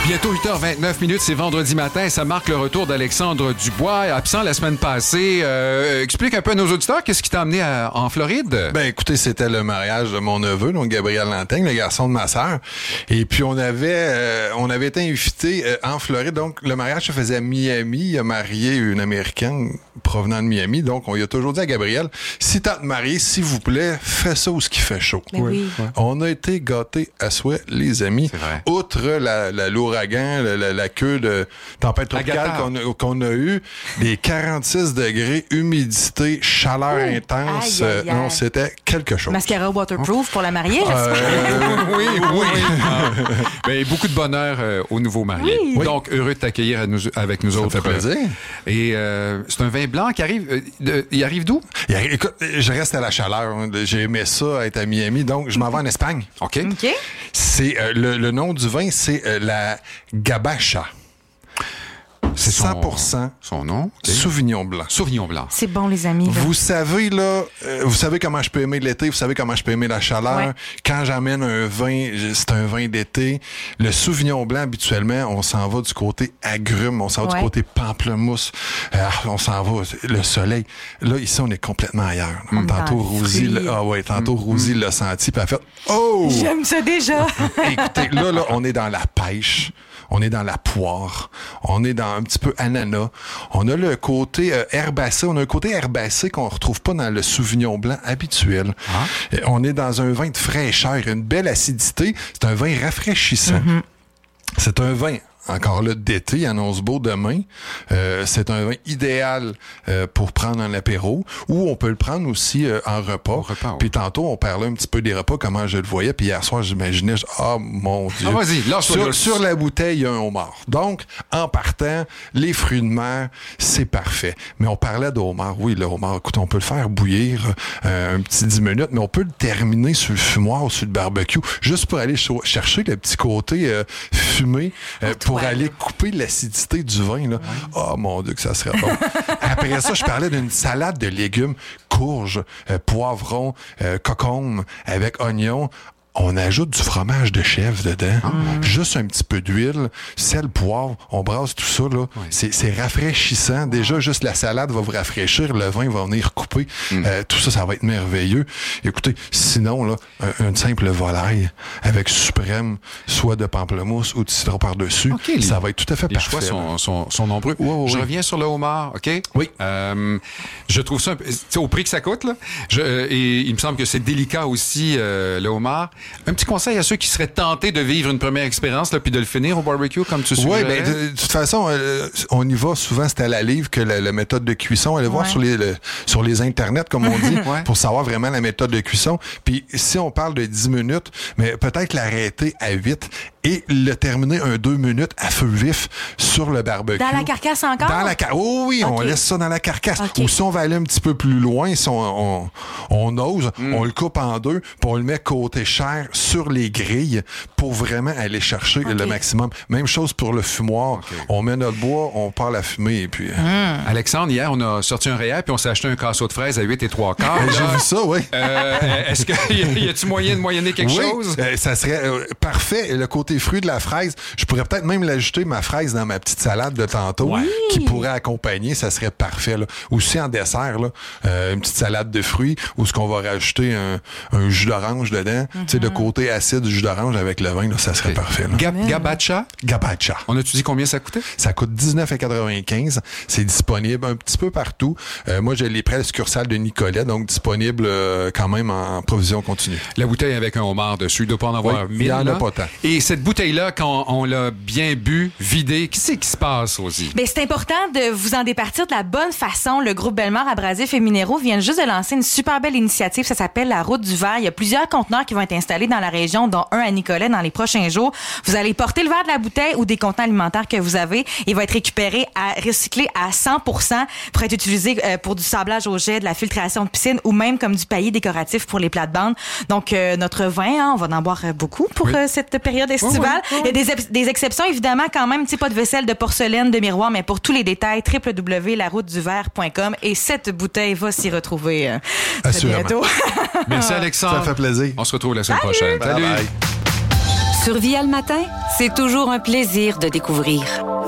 Bientôt 8h29, c'est vendredi matin. Ça marque le retour d'Alexandre Dubois, absent la semaine passée. Explique un peu à nos auditeurs, qu'est-ce qui t'a amené en Floride? Ben écoutez, c'était le mariage de mon neveu, donc Gabriel Lantaigne, le garçon de ma sœur. Et puis on avait été invités en Floride. Donc le mariage se faisait à Miami. Il a marié une Américaine provenant de Miami. Donc on lui a toujours dit à Gabriel, si t'as te marier, s'il vous plaît, fais ça où ce qui fait chaud. Oui. On a été gâtés à souhait, les amis. Outre l'ouragan, la queue de tempête tropicale qu'on a eu, des 46 degrés, humidité, chaleur intense. Aïe. Non, c'était quelque chose. Mascara waterproof pour la mariée, j'espère. Oui. Ben, beaucoup de bonheur aux nouveaux mariés. Oui. Donc, heureux de t'accueillir avec nous Ça autres. fait plaisir. Et c'est un vin blanc qui arrive. Il arrive d'où? Écoute, je reste à la chaleur. J'ai aimé ça, être à Miami. Donc, je m'en vais en Espagne. OK. C'est le nom du vin, c'est la Gabacha. C'est 100% son nom. Okay. Sauvignon blanc. Sauvignon blanc. C'est bon, les amis. Là. Vous savez, là, vous savez comment je peux aimer l'été, vous savez comment je peux aimer la chaleur. Ouais. Quand j'amène un vin, c'est un vin d'été. Le Sauvignon blanc, habituellement, on s'en va du côté agrumes, on s'en va du côté pamplemousse, on s'en va, le soleil. Là, ici, on est complètement ailleurs. Tantôt, Rosie, Rosie l'a senti, puis elle a fait « Oh! » J'aime ça déjà! Écoutez, là, on est dans la pêche. On est dans la poire. On est dans un petit peu ananas. On a le côté herbacé. On a un côté herbacé qu'on retrouve pas dans le Sauvignon blanc habituel. On est dans un vin de fraîcheur, une belle acidité. C'est un vin rafraîchissant. C'est un vin, encore là, d'été, il annonce beau demain. C'est un vin idéal pour prendre un apéro, ou on peut le prendre aussi en repas. Puis tantôt, on parlait un petit peu des repas, comment je le voyais. Puis hier soir, j'imaginais, mon Dieu. Vas-y, sur la bouteille, il y a un homard. Donc, en partant, les fruits de mer, c'est parfait. Mais on parlait de homard. Oui, le homard, écoute, on peut le faire bouillir un petit 10 minutes, mais on peut le terminer sur le fumoir ou sur le barbecue, juste pour aller chercher le petit côté fumé, pour aller couper l'acidité du vin. Là. Oh mon Dieu, que ça serait bon. Après ça, je parlais d'une salade de légumes, courges, poivrons, cocombes avec oignons. On ajoute du fromage de chèvre dedans, juste un petit peu d'huile, sel, poivre, on brasse tout ça, là. C'est rafraîchissant. Déjà, juste la salade va vous rafraîchir, le vin va venir couper. Tout ça, ça va être merveilleux. Écoutez, sinon, là, une simple volaille avec suprême, soit de pamplemousse ou de citron par-dessus, ça va être tout à fait parfait. Les choix sont nombreux. Je reviens sur le homard, OK? Oui. Je trouve ça, au prix que ça coûte, là, et il me semble que c'est délicat aussi, le homard. Un petit conseil à ceux qui seraient tentés de vivre une première expérience là, puis de le finir au barbecue, comme tu suggérais. Oui, de toute façon, on y va souvent, c'est à la livre que la méthode de cuisson. Allez voir sur les internets, comme on dit, pour savoir vraiment la méthode de cuisson. Puis si on parle de 10 minutes, mais peut-être l'arrêter à 8 et le terminer 2 minutes à feu vif sur le barbecue. Dans la carcasse encore? Dans la carcasse. Oh oui, on laisse ça dans la carcasse. Ou si on va aller un petit peu plus loin, si on ose, on le coupe en deux, puis on le met côté chair sur les grilles pour vraiment aller chercher le maximum. Même chose pour le fumoir. On met notre bois, on part la fumée et puis... Alexandre, hier, on a sorti un réel puis on s'est acheté un casseau de fraises à 8 3/4. J'ai vu ça, oui. Est-ce qu'il y a-tu moyen de moyenner quelque chose? Ça serait parfait. Le côté fruit de la fraise, je pourrais peut-être même l'ajouter, ma fraise, dans ma petite salade de tantôt, qui pourrait accompagner, ça serait parfait. Là. Aussi en dessert, là, une petite salade de fruits, où ce qu'on va rajouter un jus d'orange dedans. Tu sais, le côté acide du jus d'orange avec le vin, là, ça serait parfait. Là. Gabacha? Gabacha. On a-tu dit combien ça coûtait? Ça coûte 19,95 $. C'est disponible un petit peu partout. Moi, j'ai les prêts à la succursale de Nicolet, donc disponible quand même en provision continue. La bouteille avec un homard dessus, il ne doit pas en avoir 1000. Il n'y en a pas tant. Et cette bouteille-là, quand on l'a bien bu, vidée, qu'est-ce qui se passe, Rosie? Bien, c'est important de vous en départir de la bonne façon. Le groupe Bellemare Abrasifs et Minéraux vient juste de lancer une super belle initiative. Ça s'appelle la Route du verre. Il y a plusieurs conteneurs qui vont être installés dans la région, dont un à Nicolet dans les prochains jours. Vous allez porter le verre de la bouteille ou des contenants alimentaires que vous avez. Il va être récupéré, recyclé à 100% pour être utilisé pour du sablage au jet, de la filtration de piscine ou même comme du paillis décoratif pour les plates-bandes. Donc, notre vin, on va en boire beaucoup pour cette période estivale. Il y a des exceptions, évidemment, quand même. Pas de vaisselle, de porcelaine, de miroir, mais pour tous les détails, www.larouteduverre.com. Et cette bouteille va s'y retrouver très bientôt. Merci, Alexandre. Ça fait plaisir. On se retrouve la semaine prochaine. Salut. Bye. Sur Via le matin, c'est toujours un plaisir de découvrir.